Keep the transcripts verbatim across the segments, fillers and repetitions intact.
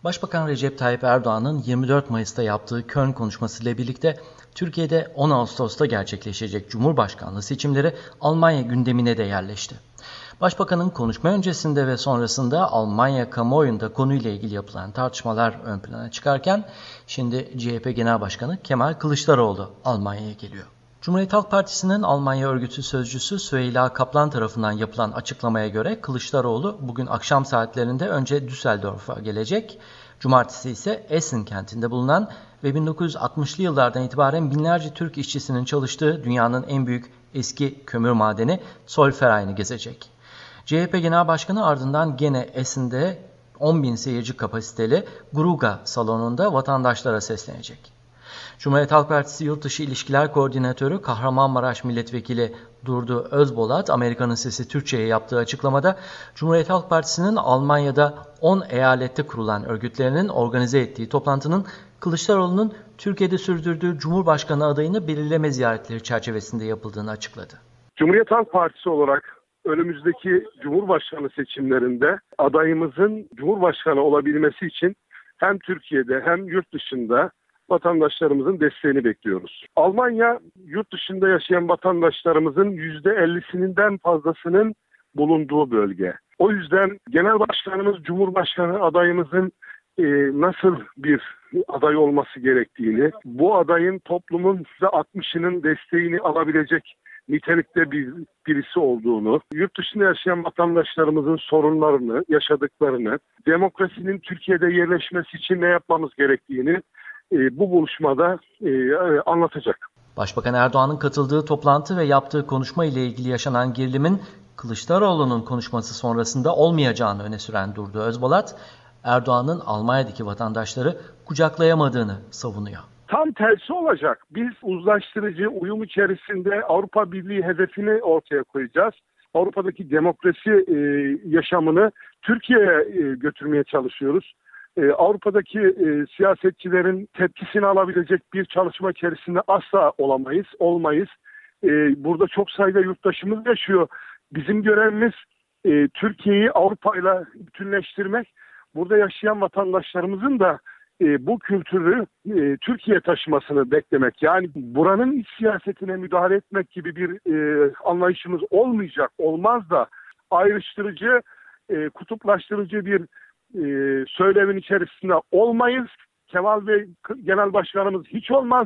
Başbakan Recep Tayyip Erdoğan'ın yirmi dört Mayıs'ta yaptığı Köln konuşmasıyla birlikte Türkiye'de on Ağustos'ta gerçekleşecek Cumhurbaşkanlığı seçimleri Almanya gündemine de yerleşti. Başbakanın konuşma öncesinde ve sonrasında Almanya kamuoyunda konuyla ilgili yapılan tartışmalar ön plana çıkarken şimdi C H P Genel Başkanı Kemal Kılıçdaroğlu Almanya'ya geliyor. Cumhuriyet Halk Partisi'nin Almanya örgütü sözcüsü Süheyla Kaplan tarafından yapılan açıklamaya göre Kılıçdaroğlu bugün akşam saatlerinde önce Düsseldorf'a gelecek. Cumartesi ise Essen kentinde bulunan ve bin dokuz yüz altmışlı yıllardan itibaren binlerce Türk işçisinin çalıştığı dünyanın en büyük eski kömür madeni Zollverein'i gezecek. C H P Genel Başkanı ardından gene Essen'de on bin seyirci kapasiteli Gruga salonunda vatandaşlara seslenecek. Cumhuriyet Halk Partisi Yurtdışı İlişkiler Koordinatörü Kahramanmaraş Milletvekili Durdu Özbolat, Amerika'nın Sesi Türkçe'ye yaptığı açıklamada Cumhuriyet Halk Partisi'nin Almanya'da on eyalette kurulan örgütlerinin organize ettiği toplantının Kılıçdaroğlu'nun Türkiye'de sürdürdüğü Cumhurbaşkanı adayını belirleme ziyaretleri çerçevesinde yapıldığını açıkladı. Cumhuriyet Halk Partisi olarak önümüzdeki Cumhurbaşkanı seçimlerinde adayımızın Cumhurbaşkanı olabilmesi için hem Türkiye'de hem yurt dışında vatandaşlarımızın desteğini bekliyoruz. Almanya, yurt dışında yaşayan vatandaşlarımızın yüzde ellisinden fazlasının bulunduğu bölge. O yüzden Genel Başkanımız, Cumhurbaşkanı adayımızın e, nasıl bir aday olması gerektiğini, bu adayın toplumun yüzde altmışının desteğini alabilecek nitelikte bir birisi olduğunu, yurt dışında yaşayan vatandaşlarımızın sorunlarını, yaşadıklarını, demokrasinin Türkiye'de yerleşmesi için ne yapmamız gerektiğini e, bu buluşmada e, anlatacak. Başbakan Erdoğan'ın katıldığı toplantı ve yaptığı konuşma ile ilgili yaşanan gerilimin Kılıçdaroğlu'nun konuşması sonrasında olmayacağını öne süren Durdu Özbolat, Erdoğan'ın Almanya'daki vatandaşları kucaklayamadığını savunuyor. Tam tersi olacak. Biz uzlaştırıcı uyum içerisinde Avrupa Birliği hedefini ortaya koyacağız. Avrupa'daki demokrasi e, yaşamını Türkiye'ye e, götürmeye çalışıyoruz. E, Avrupa'daki e, siyasetçilerin tepkisini alabilecek bir çalışma içerisinde asla olamayız, olmayız. E, burada çok sayıda yurttaşımız yaşıyor. Bizim görevimiz e, Türkiye'yi Avrupa'yla bütünleştirmek. Burada yaşayan vatandaşlarımızın da e, bu kültürü e, Türkiye'ye taşımasını beklemek. Yani buranın iç siyasetine müdahale etmek gibi bir e, anlayışımız olmayacak, olmaz da ayrıştırıcı, e, kutuplaştırıcı bir e, söylemin içerisinde olmayız. Kemal Bey Genel Başkanımız hiç olmaz.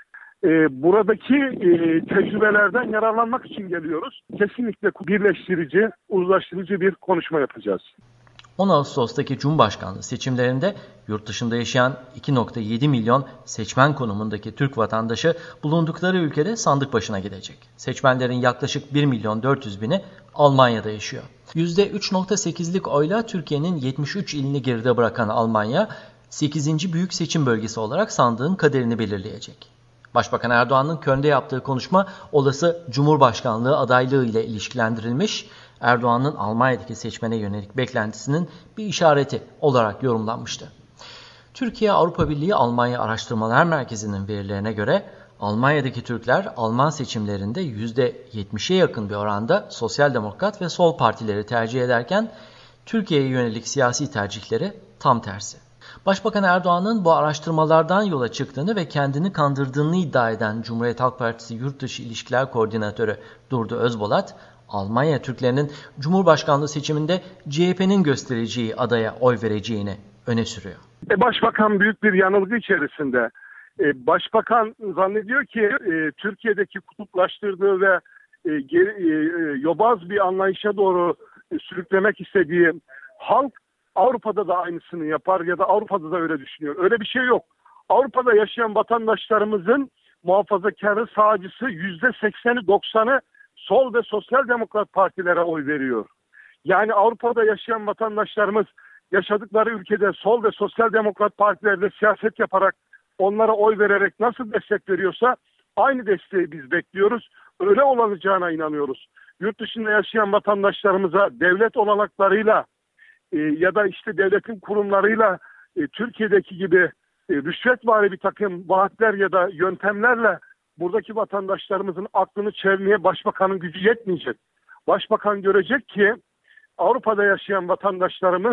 E, buradaki e, tecrübelerden yararlanmak için geliyoruz. Kesinlikle birleştirici, uzlaştırıcı bir konuşma yapacağız. on Ağustos'taki Cumhurbaşkanlığı seçimlerinde yurt dışında yaşayan iki virgül yedi milyon seçmen konumundaki Türk vatandaşı bulundukları ülkede sandık başına gidecek. Seçmenlerin yaklaşık bir milyon dört yüz bini Almanya'da yaşıyor. yüzde üç virgül sekizlik oyla Türkiye'nin yetmiş üç ilini geride bırakan Almanya, sekizinci büyük seçim bölgesi olarak sandığın kaderini belirleyecek. Başbakan Erdoğan'ın Köln'de yaptığı konuşma olası Cumhurbaşkanlığı adaylığı ile ilişkilendirilmiş, Erdoğan'ın Almanya'daki seçmene yönelik beklentisinin bir işareti olarak yorumlanmıştı. Türkiye Avrupa Birliği Almanya Araştırmalar Merkezi'nin verilerine göre Almanya'daki Türkler Alman seçimlerinde yüzde yetmişe yakın bir oranda sosyal demokrat ve sol partileri tercih ederken Türkiye'ye yönelik siyasi tercihleri tam tersi. Başbakan Erdoğan'ın bu araştırmalardan yola çıktığını ve kendini kandırdığını iddia eden Cumhuriyet Halk Partisi Yurtdışı İlişkiler Koordinatörü Durdu Özbolat, Almanya Türklerinin Cumhurbaşkanlığı seçiminde C H P'nin göstereceği adaya oy vereceğini öne sürüyor. E, Başbakan büyük bir yanılgı içerisinde. E, Başbakan zannediyor ki e, Türkiye'deki kutuplaştırdığı ve e, geri, e, yobaz bir anlayışa doğru e, sürüklemek istediği halk Avrupa'da da aynısını yapar ya da Avrupa'da da öyle düşünüyor. Öyle bir şey yok. Avrupa'da yaşayan vatandaşlarımızın muhafazakarı, sağcısı yüzde sekseni doksanı sol ve sosyal demokrat partilere oy veriyor. Yani Avrupa'da yaşayan vatandaşlarımız yaşadıkları ülkede sol ve sosyal demokrat partilerde siyaset yaparak onlara oy vererek nasıl destek veriyorsa aynı desteği biz bekliyoruz. Öyle olacağına inanıyoruz. Yurt dışında yaşayan vatandaşlarımıza devlet olanaklarıyla e, ya da işte devletin kurumlarıyla e, Türkiye'deki gibi e, rüşvetvari bir takım vaatler ya da yöntemlerle buradaki vatandaşlarımızın aklını çelmeye başbakanın gücü yetmeyecek. Başbakan görecek ki Avrupa'da yaşayan vatandaşlarımız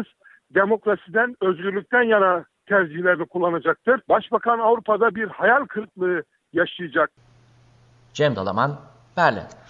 demokrasiden, özgürlükten yana tercihlerini kullanacaktır. Başbakan Avrupa'da bir hayal kırıklığı yaşayacak. Cem Dalaman, Berlin.